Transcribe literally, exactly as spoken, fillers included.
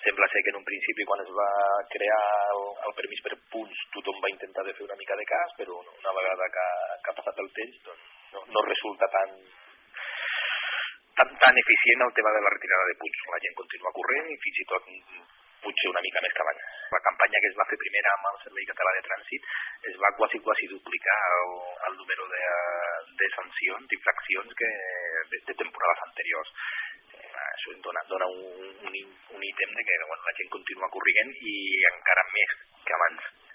sembla ser que en un principi quan es va crear el, el permís per punts tothom va intentar de fer una mica de cas, però una vegada que, que ha passat el temps doncs no, no resulta tan, tan tan eficient el tema de la retirada de punts. La gent continua corrent i fins i tot potser una mica més que abans. La campanya que es va fer primera amb el Servei Català de Trànsit es va quasi quasi duplicar el, el número de, de sancions, d'infraccions que de, de temporades anteriors. Això dona, dona un, un, un ítem de que bueno, la gent continua corrent i encara més que abans.